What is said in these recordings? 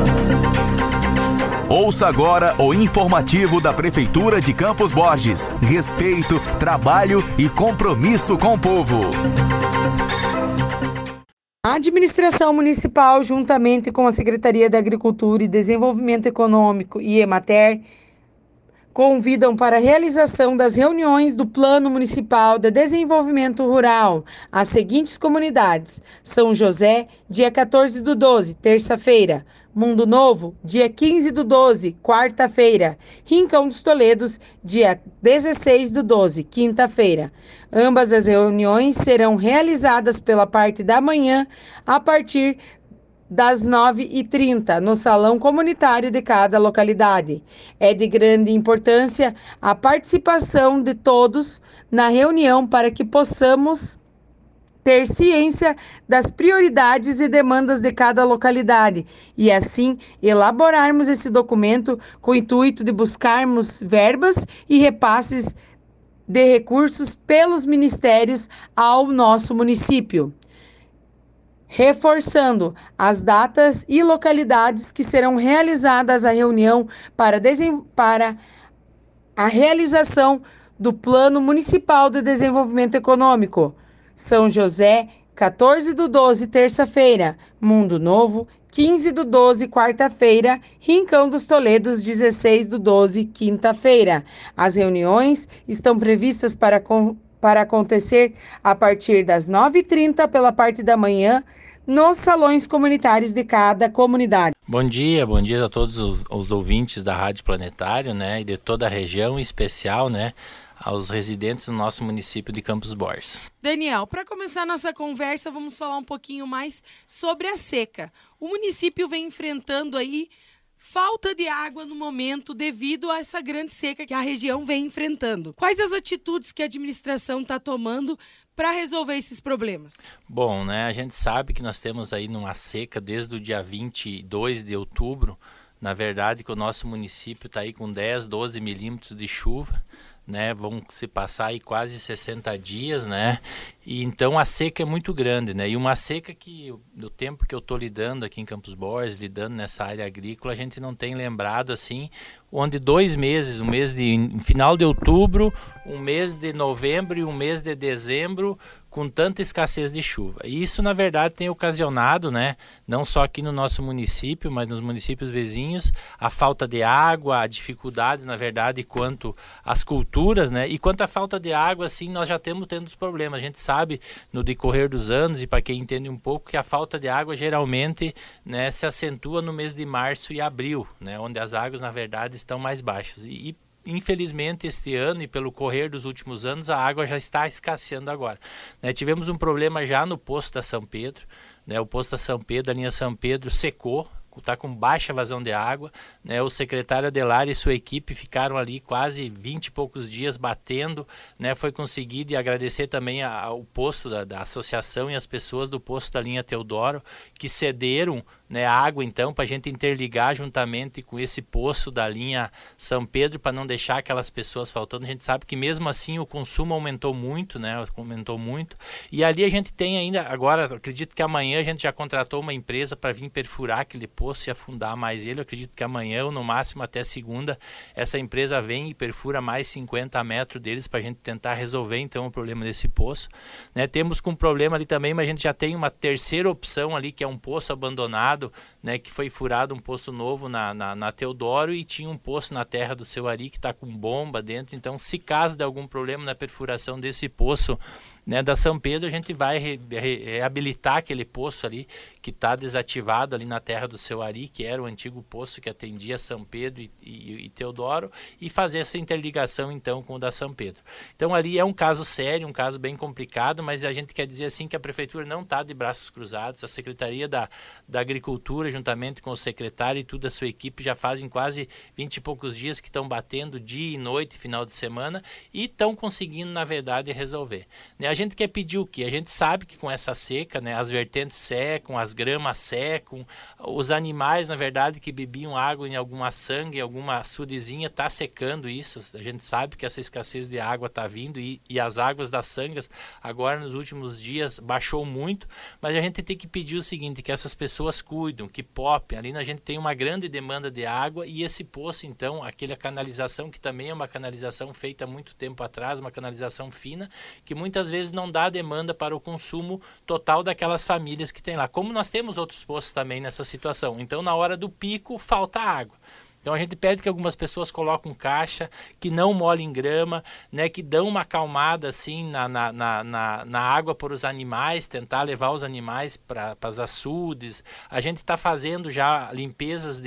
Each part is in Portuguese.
Ouça agora o informativo da Prefeitura de Campos Borges. Respeito, trabalho e compromisso com o povo. A administração municipal, juntamente com a Secretaria da Agricultura e Desenvolvimento Econômico e Emater, convidam para a realização das reuniões do Plano Municipal de Desenvolvimento Rural as seguintes comunidades: São José, dia 14/12, terça-feira; Mundo Novo, dia 15/12, quarta-feira; Rincão dos Toledos, dia 16/12, quinta-feira. Ambas as reuniões serão realizadas pela parte da manhã, a partir das 9h30, no salão comunitário de cada localidade. É de grande importância a participação de todos na reunião para que possamos ter ciência das prioridades e demandas de cada localidade e, assim, elaborarmos esse documento com o intuito de buscarmos verbas e repasses de recursos pelos ministérios ao nosso município. Reforçando as datas e localidades que serão realizadas a reunião para a realização do Plano Municipal de Desenvolvimento Econômico. São José, 14/12, terça-feira; Mundo Novo, 15/12, quarta-feira; Rincão dos Toledos, 16/12, quinta-feira. As reuniões estão previstas para acontecer a partir das 9h30 pela parte da manhã, nos salões comunitários de cada comunidade. Bom dia a todos os ouvintes da Rádio Planetário, né, e de toda a região, em especial, né, aos residentes do nosso município de Campos Borges. Daniel, para começar a nossa conversa, vamos falar um pouquinho mais sobre a seca. O município vem enfrentando aí falta de água no momento devido a essa grande seca que a região vem enfrentando. Quais as atitudes que a administração está tomando para resolver esses problemas? Bom, né, a gente sabe que nós temos aí numa seca desde o dia 22 de outubro. Na verdade, que o nosso município está aí com 10, 12 milímetros de chuva, né? Vão se passar aí quase 60 dias, né? E então a seca é muito grande, né? E uma seca que, do tempo que eu estou lidando aqui em Campos Borges, lidando nessa área agrícola, a gente não tem lembrado assim, onde 2 meses, um mês de final de outubro, um mês de novembro e um mês de dezembro, com tanta escassez de chuva. E isso, na verdade, tem ocasionado, né, não só aqui no nosso município, mas nos municípios vizinhos, a falta de água, a dificuldade, na verdade, quanto às culturas, né, e quanto à falta de água, assim, nós já tendo os problemas. A gente sabe, no decorrer dos anos, e para quem entende um pouco, que a falta de água, geralmente, né, se acentua no mês de março e abril, né, onde as águas, na verdade, estão mais baixas. E infelizmente, este ano e pelo correr dos últimos anos, a água já está escasseando agora. Né, tivemos um problema já no posto da São Pedro, né, o posto da São Pedro, a linha São Pedro secou, está com baixa vazão de água, né? O secretário Adelar e sua equipe ficaram ali quase 20 e poucos dias batendo, né? Foi conseguido, e agradecer também ao posto da associação e as pessoas do posto da linha Teodoro, que cederam, né, água então para a gente interligar juntamente com esse poço da linha São Pedro, para não deixar aquelas pessoas faltando. A gente sabe que mesmo assim o consumo aumentou muito, né? Aumentou muito. E ali a gente tem ainda, agora acredito que amanhã a gente já contratou uma empresa para vir perfurar aquele poço e afundar mais ele. Eu acredito que amanhã ou no máximo até segunda essa empresa vem e perfura mais 50 metros deles para a gente tentar resolver então o problema desse poço, né? Temos com um problema ali também, mas a gente já tem uma terceira opção ali, que é um poço abandonado, né, que foi furado um poço novo na Teodoro, e tinha um poço na terra do Seu Ari que está com bomba dentro. Então, se caso de algum problema na perfuração desse poço, né, da São Pedro, a gente vai reabilitar aquele poço ali que está desativado ali na terra do Seu Ari, que era o antigo poço que atendia São Pedro e Teodoro, e fazer essa interligação então com o da São Pedro. Então ali é um caso sério, um caso bem complicado, mas a gente quer dizer assim que a prefeitura não está de braços cruzados. A Secretaria da Agricultura, juntamente com o secretário e toda a sua equipe, já fazem quase 20 e poucos dias que estão batendo dia e noite, final de semana, e estão conseguindo, na verdade, resolver. Né? A gente quer pedir o quê? A gente sabe que com essa seca, né, as vertentes secam, as gramas secam, os animais, na verdade, que bebiam água em alguma sangue, em alguma açudezinha, está secando isso. A gente sabe que essa escassez de água está vindo e as águas das sangas, agora nos últimos dias, baixou muito, mas a gente tem que pedir o seguinte, que essas pessoas cuidam, que popem. Ali a gente tem uma grande demanda de água e esse poço, então, aquela canalização, que também é uma canalização feita há muito tempo atrás, uma canalização fina, que muitas vezes não dá demanda para o consumo total daquelas famílias que tem lá. Como nós temos outros poços também nessa situação. Então, na hora do pico, falta água. Então a gente pede que algumas pessoas coloquem caixa, que não molhem grama, né, que dão uma acalmada assim na água para os animais, tentar levar os animais para as açudes. A gente está fazendo já limpezas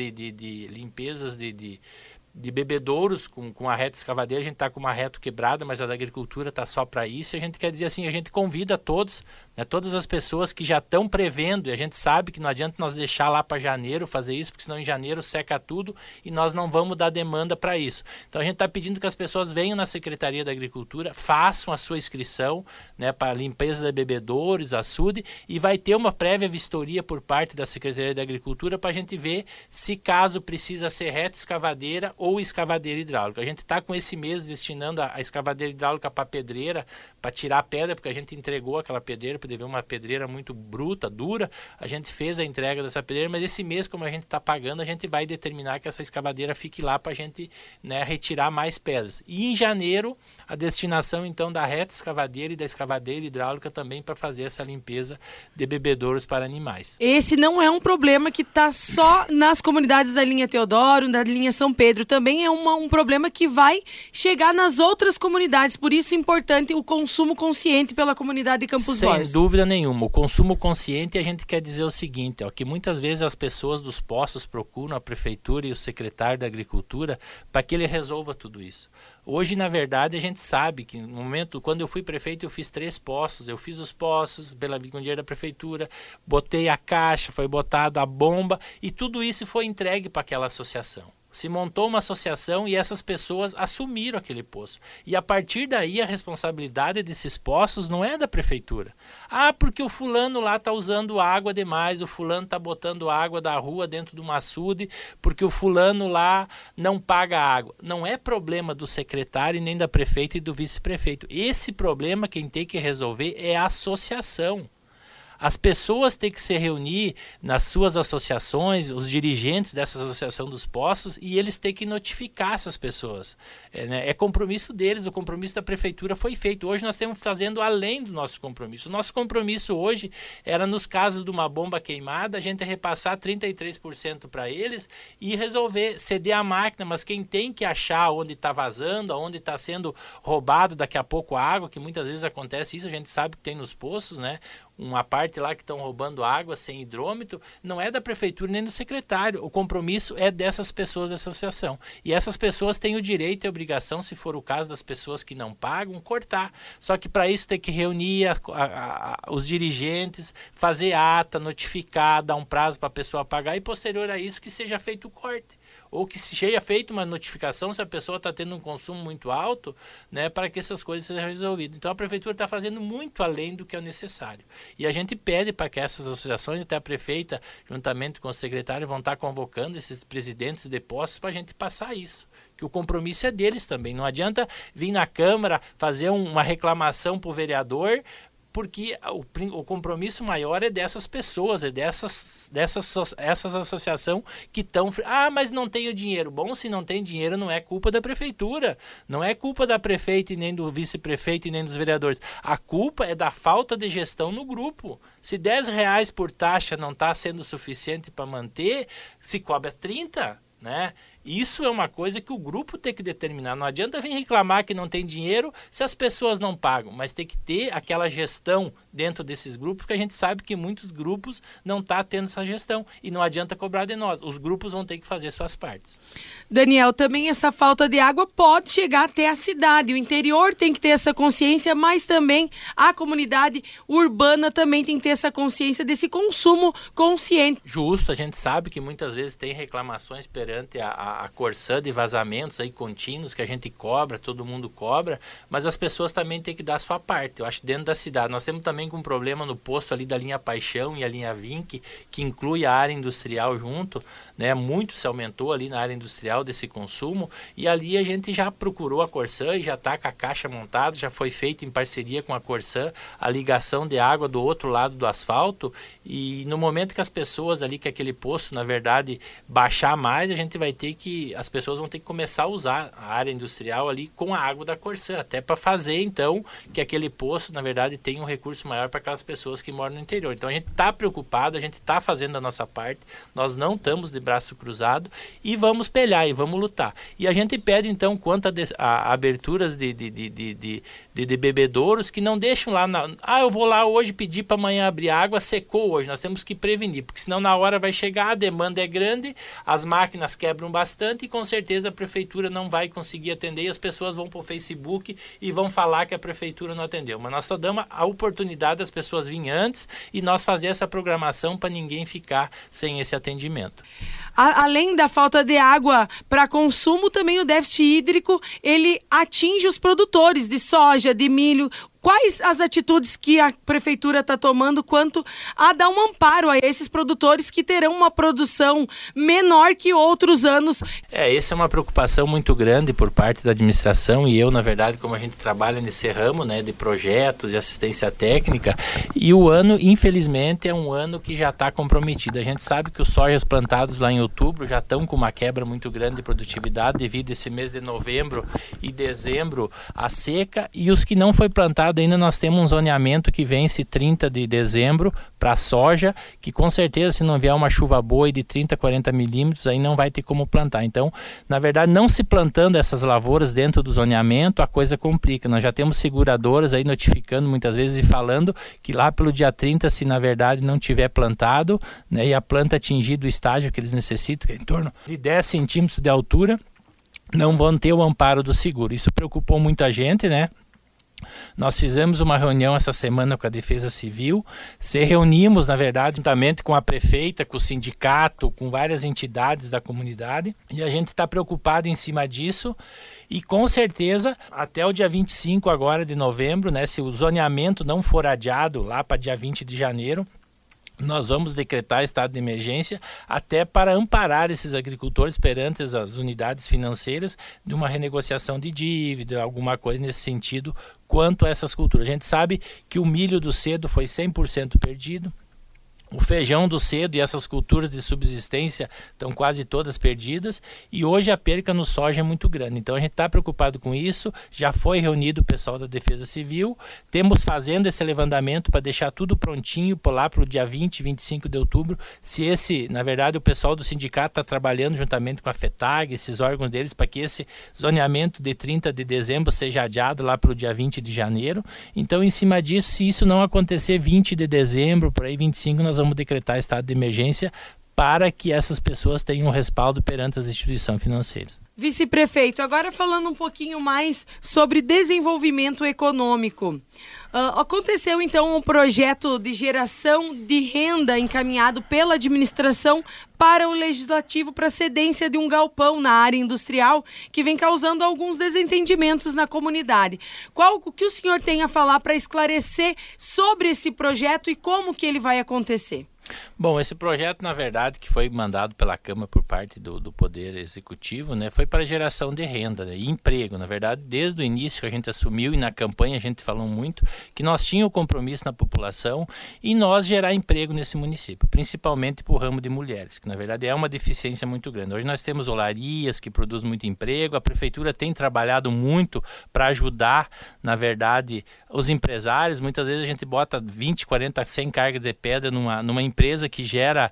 de bebedouros com a reta escavadeira. A gente está com uma reta quebrada, mas a da agricultura está só para isso. E a gente quer dizer assim, a gente convida todos, né, todas as pessoas que já estão prevendo, e a gente sabe que não adianta nós deixar lá para janeiro fazer isso, porque senão em janeiro seca tudo e nós não vamos dar demanda para isso. Então a gente está pedindo que as pessoas venham na Secretaria da Agricultura, façam a sua inscrição, né, para limpeza de bebedouros, açude, e vai ter uma prévia vistoria por parte da Secretaria da Agricultura para a gente ver se caso precisa ser reta escavadeira ou escavadeira hidráulica. A gente está com esse mês destinando a escavadeira hidráulica para pedreira, para tirar a pedra, porque a gente entregou aquela pedreira, poder ver uma pedreira muito bruta, dura, a gente fez a entrega dessa pedreira, mas esse mês, como a gente está pagando, a gente vai determinar que essa escavadeira fique lá para a gente, né, retirar mais pedras. E em janeiro, a destinação então da reta escavadeira e da escavadeira hidráulica também para fazer essa limpeza de bebedouros para animais. Esse não é um problema que está só nas comunidades da linha Teodoro, da linha São Pedro, também é um problema que vai chegar nas outras comunidades, por isso é importante o consumo consciente pela comunidade de Campos Borges. Sem dúvida nenhuma, o consumo consciente, a gente quer dizer o seguinte, ó, que muitas vezes as pessoas dos poços procuram a prefeitura e o secretário da Agricultura para que ele resolva tudo isso. Hoje, na verdade, a gente sabe que no momento, quando eu fui prefeito, eu fiz 3 poços, eu fiz os poços com dinheiro da prefeitura, botei a caixa, foi botada a bomba e tudo isso foi entregue para aquela associação. Se montou uma associação e essas pessoas assumiram aquele poço. E a partir daí a responsabilidade desses poços não é da prefeitura. Ah, porque o fulano lá está usando água demais, o fulano está botando água da rua dentro de um açude, porque o fulano lá não paga água. Não é problema do secretário, nem da prefeita e do vice-prefeito. Esse problema quem tem que resolver é a associação. As pessoas têm que se reunir nas suas associações, os dirigentes dessa associação dos poços, e eles têm que notificar essas pessoas. É compromisso deles, o compromisso da prefeitura foi feito. Hoje nós estamos fazendo além do nosso compromisso. O nosso compromisso hoje era, nos casos de uma bomba queimada, a gente repassar 33% para eles e resolver ceder a máquina, mas quem tem que achar onde está vazando, onde está sendo roubado daqui a pouco a água, que muitas vezes acontece isso, a gente sabe que tem nos poços, né? Uma parte lá que estão roubando água sem hidrômetro, não é da prefeitura nem do secretário. O compromisso é dessas pessoas da associação. E essas pessoas têm o direito e a obrigação, se for o caso das pessoas que não pagam, cortar. Só que para isso tem que reunir os dirigentes, fazer ata, notificar, dar um prazo para a pessoa pagar e posterior a isso que seja feito o corte. Ou que seja feita uma notificação se a pessoa está tendo um consumo muito alto, né, para que essas coisas sejam resolvidas. Então a prefeitura está fazendo muito além do que é necessário. E a gente pede para que essas associações, até a prefeita, juntamente com o secretário, vão estar convocando esses presidentes de postos para a gente passar isso. Que o compromisso é deles também. Não adianta vir na Câmara fazer uma reclamação para o vereador, porque o compromisso maior é dessas pessoas, é dessas associações que estão... Ah, mas não tenho dinheiro. Bom, se não tem dinheiro, não é culpa da prefeitura. Não é culpa da prefeita e nem do vice-prefeito e nem dos vereadores. A culpa é da falta de gestão no grupo. Se R$10 por taxa não está sendo suficiente para manter, se cobra 30, né? Isso é uma coisa que o grupo tem que determinar. Não adianta vir reclamar que não tem dinheiro se as pessoas não pagam, mas tem que ter aquela gestão dentro desses grupos, porque a gente sabe que muitos grupos não estão tendo essa gestão e não adianta cobrar de nós. Os grupos vão ter que fazer suas partes. Daniel, também essa falta de água pode chegar até a cidade. O interior tem que ter essa consciência, mas também a comunidade urbana também tem que ter essa consciência desse consumo consciente. Justo, a gente sabe que muitas vezes tem reclamações perante a Corsã de vazamentos aí contínuos que a gente cobra, todo mundo cobra, mas as pessoas também têm que dar a sua parte. Eu acho que dentro da cidade, nós temos também um problema no posto ali da linha Paixão e a linha Vinc, que inclui a área industrial junto, né? Muito se aumentou ali na área industrial desse consumo, e ali a gente já procurou a Corsã e já está com a caixa montada, já foi feita em parceria com a Corsã a ligação de água do outro lado do asfalto, e no momento que as pessoas ali, que aquele poço, na verdade, baixar mais, as pessoas vão ter que começar a usar a área industrial ali com a água da Corsã, até para fazer, então, que aquele poço, na verdade, tenha um recurso maior para aquelas pessoas que moram no interior. Então, a gente está preocupado, a gente está fazendo a nossa parte, nós não estamos de braço cruzado e vamos pelear e vamos lutar. E a gente pede, então, quanto a aberturas de bebedouros, que não deixam lá, eu vou lá hoje pedir para amanhã abrir água, secou hoje, nós temos que prevenir, porque senão na hora vai chegar, a demanda é grande, as máquinas quebram bastante e com certeza a prefeitura não vai conseguir atender e as pessoas vão para o Facebook e vão falar que a prefeitura não atendeu. Mas nós só damos a oportunidade das pessoas virem antes e nós fazer essa programação para ninguém ficar sem esse atendimento. Além da falta de água para consumo, também o déficit hídrico, ele atinge os produtores de soja, de milho. Quais as atitudes que a prefeitura está tomando quanto a dar um amparo a esses produtores que terão uma produção menor que outros anos? Essa é uma preocupação muito grande por parte da administração e eu, na verdade, como a gente trabalha nesse ramo, né, de projetos e assistência técnica, e o ano, infelizmente, é um ano que já está comprometido. A gente sabe que os sojas plantados lá em outubro já estão com uma quebra muito grande de produtividade devido a esse mês de novembro e dezembro a seca, e os que não foi plantado ainda nós temos um zoneamento que vence 30 de dezembro para soja, que com certeza se não vier uma chuva boa de 30, 40 milímetros, aí não vai ter como plantar. Então, na verdade, não se plantando essas lavouras dentro do zoneamento, a coisa complica. Nós já temos seguradoras aí notificando muitas vezes e falando que lá pelo dia 30, se na verdade não tiver plantado, né, e a planta atingir o estágio que eles necessitam, que é em torno de 10 centímetros de altura, não vão ter o amparo do seguro. Isso preocupou muita gente, né? Nós fizemos uma reunião essa semana com a Defesa Civil, se reunimos, na verdade, juntamente com a prefeita, com o sindicato, com várias entidades da comunidade, e a gente está preocupado em cima disso, e com certeza, até o dia 25 agora de novembro, né, se o zoneamento não for adiado lá para dia 20 de janeiro, nós vamos decretar estado de emergência até para amparar esses agricultores perante as unidades financeiras de uma renegociação de dívida, alguma coisa nesse sentido quanto a essas culturas. A gente sabe que o milho do cedo foi 100% perdido. O feijão do cedo e essas culturas de subsistência estão quase todas perdidas e hoje a perca no soja é muito grande. Então a gente está preocupado com isso, já foi reunido o pessoal da Defesa Civil, temos fazendo esse levantamento para deixar tudo prontinho lá para o dia 20, 25 de outubro, na verdade o pessoal do sindicato está trabalhando juntamente com a FETAG, esses órgãos deles, para que esse zoneamento de 30 de dezembro seja adiado lá para o dia 20 de janeiro. Então em cima disso, se isso não acontecer 20 de dezembro, por aí 25, nós vamos decretar estado de emergência para que essas pessoas tenham um respaldo perante as instituições financeiras. Vice-prefeito, agora falando um pouquinho mais sobre desenvolvimento econômico. Aconteceu então um projeto de geração de renda encaminhado pela administração para o legislativo para cedência de um galpão na área industrial que vem causando alguns desentendimentos na comunidade. O que o senhor tem a falar para esclarecer sobre esse projeto e como que ele vai acontecer? Bom, esse projeto, na verdade, que foi mandado pela Câmara por parte do Poder Executivo, né, foi para geração de renda, né, e emprego. Na verdade, desde o início que a gente assumiu e na campanha a gente falou muito que nós tínhamos o compromisso na população e nós gerar emprego nesse município, principalmente para o ramo de mulheres, que na verdade é uma deficiência muito grande. Hoje nós temos olarias que produzem muito emprego, a Prefeitura tem trabalhado muito para ajudar, na verdade, os empresários. Muitas vezes a gente bota 20, 40, 100 cargas de pedra numa empresa que gera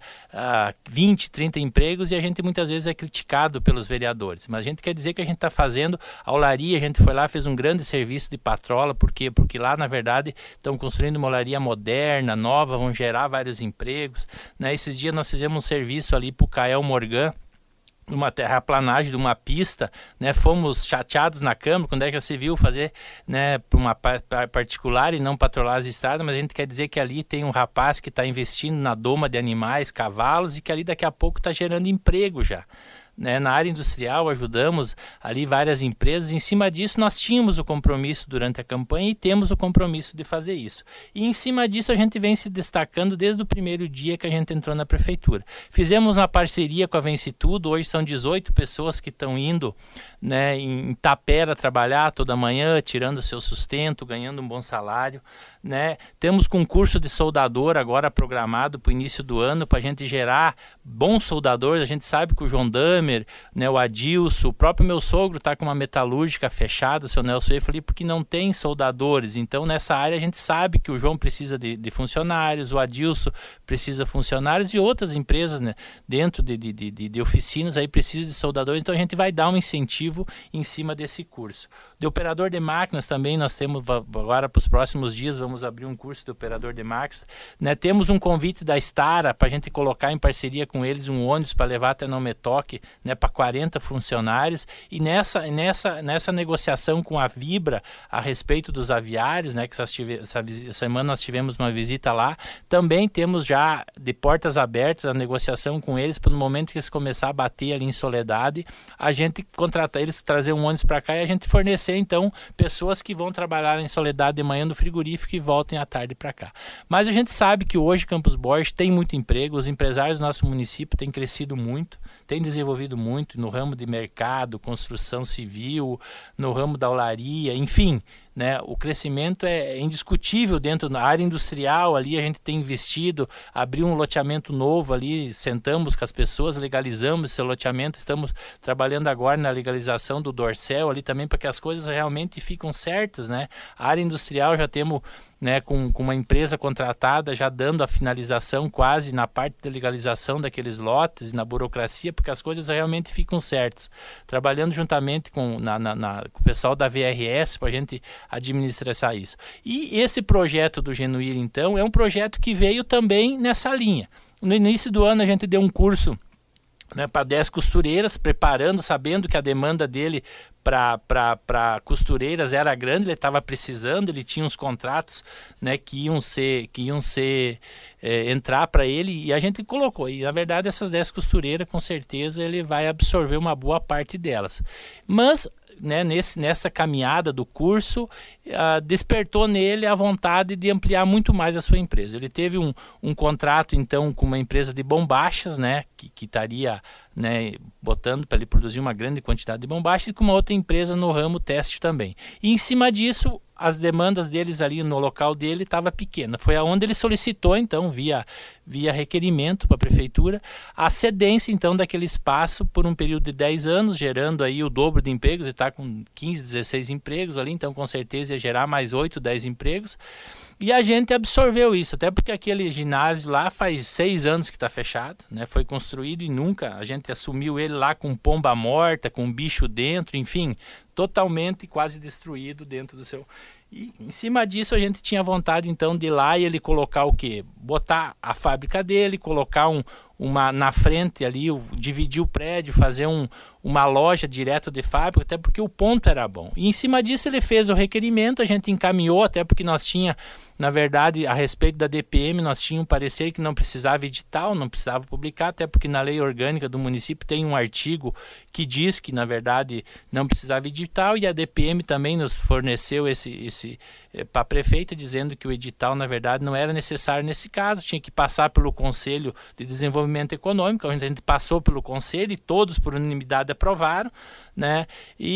20, 30 empregos e a gente muitas vezes é criticado pelos vereadores. Mas a gente quer dizer que a gente está fazendo a olaria, a gente foi lá, fez um grande serviço de patrola, por quê? Porque lá, na verdade, verdade, estão construindo uma olaria moderna, nova, vão gerar vários empregos, né? Esses dias nós fizemos um serviço ali para o Cael Morgan, uma terraplanagem de uma pista, né? Fomos chateados na Câmara, quando é que se viu fazer, né, para uma particular e não patrulhar as estradas, mas a gente quer dizer que ali tem um rapaz que está investindo na doma de animais, cavalos, e que ali daqui a pouco está gerando emprego já. Né, na área industrial ajudamos ali várias empresas, em cima disso nós tínhamos o compromisso durante a campanha e temos o compromisso de fazer isso. E em cima disso a gente vem se destacando desde o primeiro dia que a gente entrou na prefeitura. Fizemos uma parceria com a Vence Tudo, hoje são 18 pessoas que estão indo, né, em Tapera trabalhar toda manhã, tirando o seu sustento, ganhando um bom salário. Né? Temos concurso de soldador agora programado para o início do ano, para a gente gerar bons soldadores. A gente sabe que o João Damer, né, o Adilson, o próprio meu sogro está com uma metalúrgica fechada, o seu Nelson Eiffel, porque não tem soldadores. Então nessa área a gente sabe que o João precisa de funcionários, o Adilson precisa de funcionários e outras empresas, né, dentro de oficinas aí precisam de soldadores. Então a gente vai dar um incentivo em cima desse curso. De operador de máquinas também nós temos agora para os próximos dias, vamos abrir um curso de operador de máquinas, né? Temos um convite da Stara para a gente colocar em parceria com eles um ônibus para levar até Não Me Toque, né, para 40 funcionários, e nessa negociação com a Vibra a respeito dos aviários, né, que essa semana nós tivemos uma visita lá, também temos já de portas abertas a negociação com eles para no momento que eles começar a bater ali em Soledade, a gente contratar eles, trazer um ônibus para cá e a gente fornecer então pessoas que vão trabalhar em Soledade de manhã no frigorífico e voltem à tarde para cá. Mas a gente sabe que hoje Campos Borges tem muito emprego, os empresários do nosso município têm crescido muito, têm desenvolvido muito no ramo de mercado, construção civil, no ramo da olaria, enfim, né, o crescimento é indiscutível dentro da área industrial. Ali a gente tem investido, abriu um loteamento novo ali, sentamos com as pessoas, legalizamos esse loteamento, estamos trabalhando agora na legalização do Dorcel ali também para que as coisas realmente fiquem certas, né? A área industrial já temos, né, com uma empresa contratada já dando a finalização quase na parte de legalização daqueles lotes, na burocracia, porque as coisas realmente ficam certas. Trabalhando juntamente com o pessoal da VRS para a gente administrar isso. E esse projeto do Genuíra, então, é um projeto que veio também nessa linha. No início do ano a gente deu um curso, né, para 10 costureiras, preparando, sabendo que a demanda dele para costureiras era grande, ele estava precisando, ele tinha uns contratos, né, que iam entrar para ele, e a gente colocou, e na verdade essas 10 costureiras com certeza ele vai absorver uma boa parte delas, mas, né, nessa caminhada do curso, despertou nele a vontade de ampliar muito mais a sua empresa. Ele teve um contrato então com uma empresa de bombachas, né, que estaria, né, botando para ele produzir uma grande quantidade de bombachas, e com uma outra empresa no ramo teste também. E em cima disso, as demandas deles ali no local dele estava pequena. Foi aonde ele solicitou, então, via requerimento para a prefeitura, a cedência, então, daquele espaço por um período de 10 anos, gerando aí o dobro de empregos. Ele está com 15, 16 empregos ali, então, com certeza, ia gerar mais 8, 10 empregos. E a gente absorveu isso, até porque aquele ginásio lá faz 6 anos que está fechado, né? Foi construído e nunca, a gente assumiu ele lá com pomba morta, com bicho dentro, enfim, totalmente quase destruído dentro do seu... E em cima disso a gente tinha vontade então de ir lá e ele colocar o quê? Botar a fábrica dele, colocar uma na frente ali, dividir o prédio, fazer uma loja direto de fábrica, até porque o ponto era bom. E em cima disso ele fez o requerimento, a gente encaminhou, até porque nós tinha, na verdade, a respeito da DPM, nós tínhamos um parecer que não precisava edital, não precisava publicar, até porque na lei orgânica do município tem um artigo que diz que, na verdade, não precisava edital, e a DPM também nos forneceu para a prefeita, dizendo que o edital, na verdade, não era necessário nesse caso, tinha que passar pelo Conselho de Desenvolvimento Econômico. A gente passou pelo Conselho e todos, por unanimidade, aprovaram, né?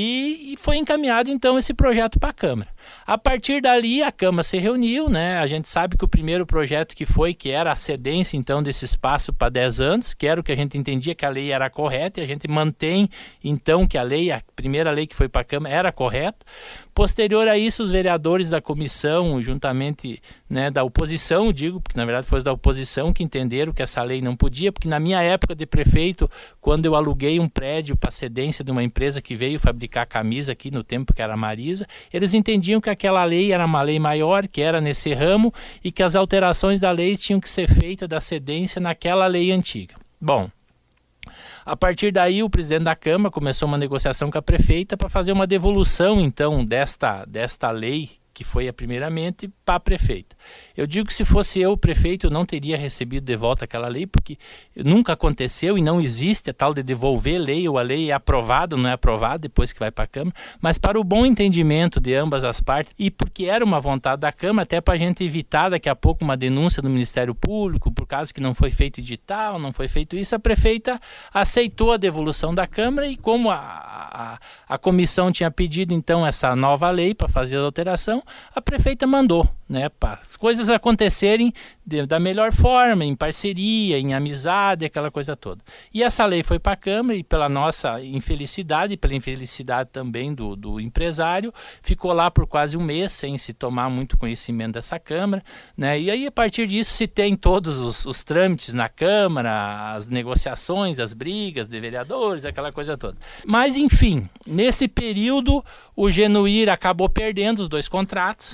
E foi encaminhado, então, esse projeto para a Câmara. A partir dali, a Câmara se reuniu, né? A gente sabe que o primeiro projeto que era a cedência, então, desse espaço para 10 anos, que era o que a gente entendia que a lei era correta, e a gente mantém, então, que a primeira lei que foi para a Câmara era correta. Posterior a isso, os vereadores da comissão, juntamente, né, da oposição, digo, porque na verdade foi da oposição que entenderam que essa lei não podia, porque na minha época de prefeito, quando eu aluguei um prédio para cedência de uma empresa empresa que veio fabricar camisa aqui no tempo que era a Marisa, eles entendiam que aquela lei era uma lei maior, que era nesse ramo, e que as alterações da lei tinham que ser feitas da cedência naquela lei antiga. Bom, a partir daí o presidente da Câmara começou uma negociação com a prefeita para fazer uma devolução então desta lei, que foi primeiramente para a prefeita. Eu digo que se fosse eu, o prefeito, eu não teria recebido de volta aquela lei, porque nunca aconteceu e não existe a tal de devolver lei, ou a lei é aprovada ou não é aprovada depois que vai para a Câmara, mas para o bom entendimento de ambas as partes, e porque era uma vontade da Câmara, até para a gente evitar daqui a pouco uma denúncia do Ministério Público, por causa que não foi feito edital, não foi feito isso, a prefeita aceitou a devolução da Câmara, e como a comissão tinha pedido então essa nova lei para fazer a alteração, a prefeita mandou, né, para as coisas acontecerem da melhor forma, em parceria, em amizade, aquela coisa toda. E essa lei foi para a Câmara, e pela nossa infelicidade, e pela infelicidade também do empresário, ficou lá por quase um mês sem se tomar muito conhecimento dessa Câmara, né? E aí a partir disso se tem todos os trâmites na Câmara, as negociações, as brigas de vereadores, aquela coisa toda. Mas enfim, nesse período o Genuir acabou perdendo os 2 contratos,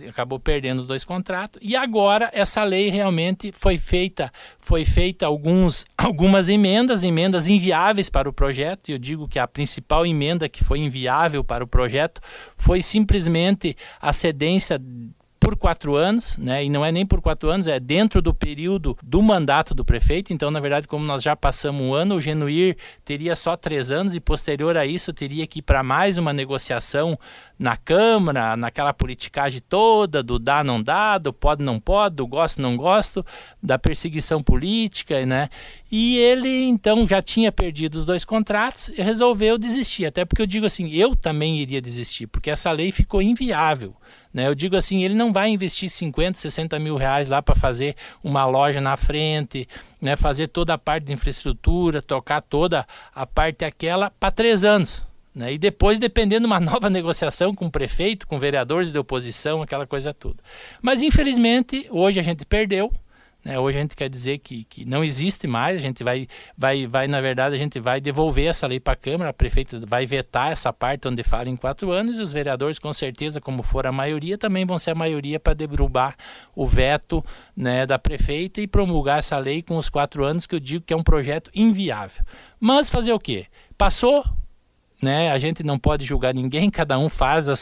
e agora essa lei realmente foi feita algumas emendas inviáveis para o projeto. E eu digo que a principal emenda que foi inviável para o projeto foi simplesmente a cedência por 4 anos, né? E não é nem por 4 anos, é dentro do período do mandato do prefeito. Então, na verdade, como nós já passamos um ano, o Genuir teria só 3 anos, e posterior a isso teria que ir para mais uma negociação na Câmara, naquela politicagem toda do dá, não dá, do pode, não pode, do gosto, não gosto, da perseguição política, né? E ele, então, já tinha perdido os 2 contratos e resolveu desistir. Até porque eu digo assim, eu também iria desistir, porque essa lei ficou inviável, né? Eu digo assim, ele não vai investir 50, 60 mil reais lá para fazer uma loja na frente, né? Fazer toda a parte de infraestrutura, tocar toda a parte aquela para 3 anos. Né? E depois, dependendo de uma nova negociação com o prefeito, com vereadores de oposição, aquela coisa toda. Mas, infelizmente, hoje a gente perdeu. Né? Hoje a gente quer dizer que não existe mais. A gente vai, na verdade, a gente vai devolver essa lei para a Câmara. A prefeita vai vetar essa parte onde fala em 4 anos. E os vereadores, com certeza, como for a maioria, também vão ser a maioria para derrubar o veto, né, da prefeita e promulgar essa lei com os 4 anos, que eu digo que é um projeto inviável. Mas fazer o quê? Passou. Né? A gente não pode julgar ninguém, cada um faz o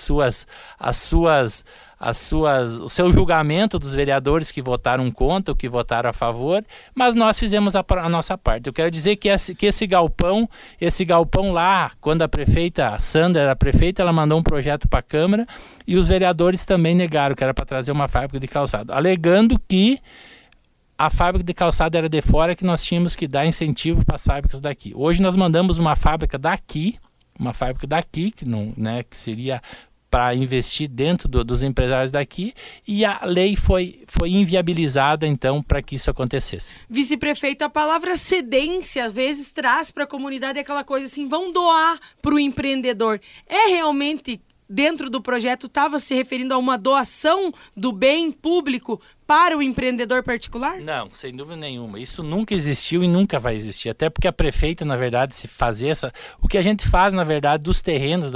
seu julgamento dos vereadores que votaram contra ou que votaram a favor, mas nós fizemos a nossa parte. Eu quero dizer que esse galpão lá, quando a prefeita, a Sandra era prefeita, ela mandou um projeto para a Câmara e os vereadores também negaram, que era para trazer uma fábrica de calçado, alegando que a fábrica de calçado era de fora, que nós tínhamos que dar incentivo para as fábricas daqui. Hoje nós mandamos uma fábrica daqui, que não, né, que seria para investir dentro dos empresários daqui, e a lei foi inviabilizada então para que isso acontecesse. Vice-prefeito, a palavra cedência às vezes traz para a comunidade aquela coisa assim, vão doar para o empreendedor. É realmente, dentro do projeto, estava se referindo a uma doação do bem público para o empreendedor particular? Não, sem dúvida nenhuma. Isso nunca existiu e nunca vai existir. Até porque a prefeita, na verdade, se fazer o que a gente faz, na verdade, dos terrenos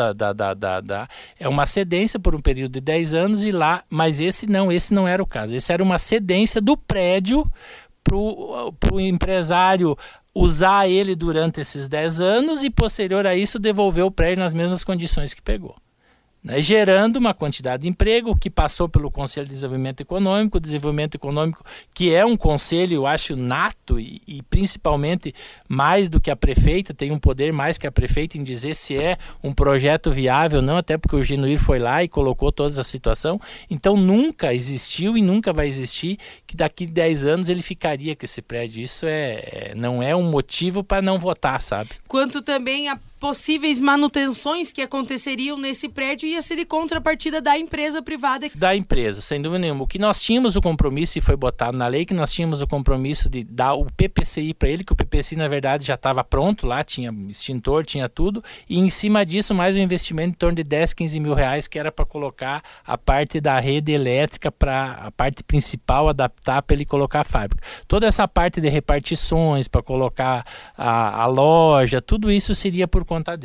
é uma cedência por um período de 10 anos e lá, mas esse não era o caso. Esse era uma cedência do prédio para o empresário usar ele durante esses 10 anos e, posterior a isso, devolver o prédio nas mesmas condições que pegou. Né, gerando uma quantidade de emprego que passou pelo Conselho de Desenvolvimento Econômico, que é um conselho, eu acho, nato e principalmente mais do que a prefeita, tem um poder mais que a prefeita em dizer se é um projeto viável ou não, até porque o Genuir foi lá e colocou toda essa situação. Então nunca existiu e nunca vai existir que daqui 10 anos ele ficaria com esse prédio. Isso não é um motivo para não votar, sabe? Quanto também a possíveis manutenções que aconteceriam nesse prédio ia ser de contrapartida da empresa privada. Da empresa, sem dúvida nenhuma. O que nós tínhamos o compromisso, e foi botado na lei, que nós tínhamos o compromisso de dar o PPCI para ele, que o PPCI, na verdade, já estava pronto lá, tinha extintor, tinha tudo, e em cima disso, mais um investimento em torno de 10, 15 mil reais, que era para colocar a parte da rede elétrica, para a parte principal, adaptar para ele colocar a fábrica. Toda essa parte de repartições, para colocar a loja, tudo isso seria por conta dele.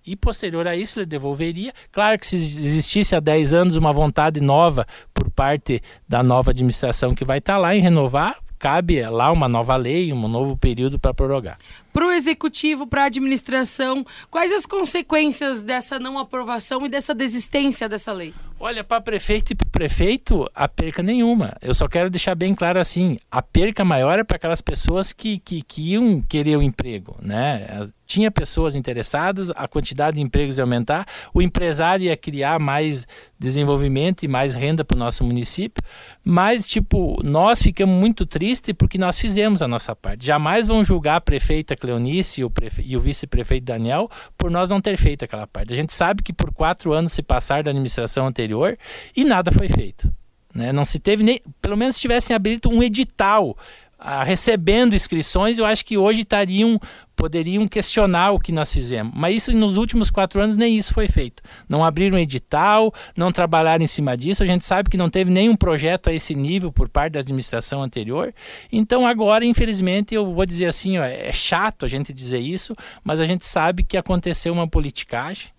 E posterior a isso ele devolveria. Claro que se existisse há 10 anos uma vontade nova por parte da nova administração que vai estar lá em renovar, cabe lá uma nova lei, um novo período para prorrogar. Para o Executivo, para a administração, quais as consequências dessa não aprovação e dessa desistência dessa lei? Olha, para prefeito e para prefeito, a perca nenhuma. Eu só quero deixar bem claro assim, a perca maior é para aquelas pessoas que iam querer o emprego, né? Tinha pessoas interessadas, a quantidade de empregos ia aumentar, o empresário ia criar mais desenvolvimento e mais renda para o nosso município, mas nós ficamos muito tristes porque nós fizemos a nossa parte. Jamais vão julgar a prefeita Cleonice e o vice-prefeito Daniel por nós não ter feito aquela parte. A gente sabe que por 4 anos se passaram da administração anterior e nada foi feito, né? Não se teve nem, pelo menos se tivessem aberto um edital recebendo inscrições, eu acho que hoje poderiam questionar o que nós fizemos. Mas isso nos últimos 4 anos nem isso foi feito. Não abriram edital, não trabalharam em cima disso. A gente sabe que não teve nenhum projeto a esse nível por parte da administração anterior. Então agora, infelizmente, eu vou dizer assim, é chato a gente dizer isso, mas a gente sabe que aconteceu uma politicagem,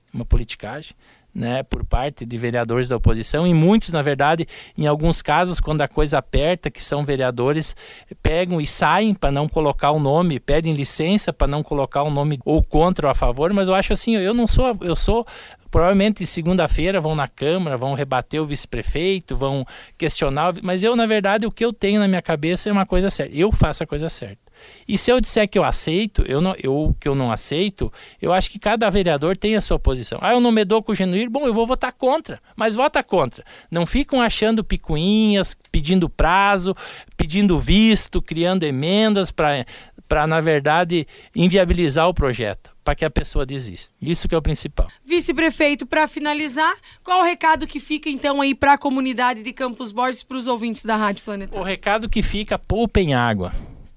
né, por parte de vereadores da oposição, e muitos, na verdade, em alguns casos, quando a coisa aperta, que são vereadores, pegam e saem para não colocar o nome, pedem licença para não colocar o nome ou contra ou a favor, mas eu acho assim, eu sou provavelmente segunda-feira vão na Câmara, vão rebater o vice-prefeito, vão questionar, mas eu, na verdade, o que eu tenho na minha cabeça é uma coisa certa, eu faço a coisa certa. E se eu disser que eu aceito, que eu não aceito, eu acho que cada vereador tem a sua posição. Eu não me dou com o Genuír, bom, eu vou votar contra, mas vota contra. Não ficam achando picuinhas, pedindo prazo, pedindo visto, criando emendas para, na verdade, inviabilizar o projeto, para que a pessoa desista. Isso que é o principal. Vice-prefeito, para finalizar, qual o recado que fica então aí para a comunidade de Campos Borges, para os ouvintes da Rádio Planetária? O recado que fica, poupem água,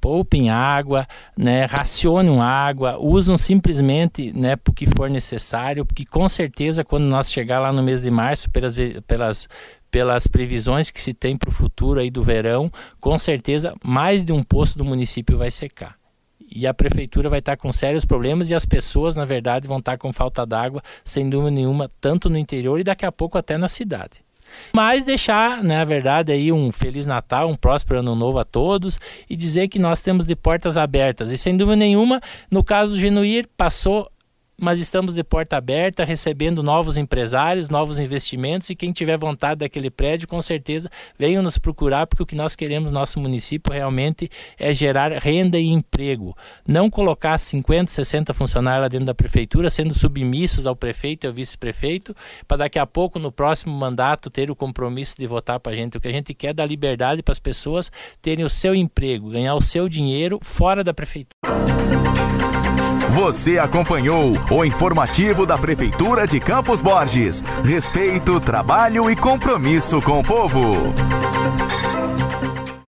né, racionem água, usam simplesmente, né, para o que for necessário, porque com certeza quando nós chegar lá no mês de março, pelas previsões que se tem para o futuro aí do verão, com certeza mais de um poço do município vai secar. E a prefeitura vai estar com sérios problemas e as pessoas, na verdade, vão estar com falta d'água, sem dúvida nenhuma, tanto no interior e daqui a pouco até na cidade. Mas deixar, na verdade, aí um Feliz Natal, um próspero Ano Novo a todos e dizer que nós temos de portas abertas. E sem dúvida nenhuma, no caso do Genuír, passou, mas estamos de porta aberta, recebendo novos empresários, novos investimentos, e quem tiver vontade daquele prédio, com certeza, venham nos procurar, porque o que nós queremos no nosso município realmente é gerar renda e emprego. Não colocar 50, 60 funcionários lá dentro da prefeitura, sendo submissos ao prefeito e ao vice-prefeito, para daqui a pouco, no próximo mandato, ter o compromisso de votar para a gente. O que a gente quer é dar liberdade para as pessoas terem o seu emprego, ganhar o seu dinheiro fora da prefeitura. Você acompanhou o informativo da Prefeitura de Campos Borges. Respeito, trabalho e compromisso com o povo.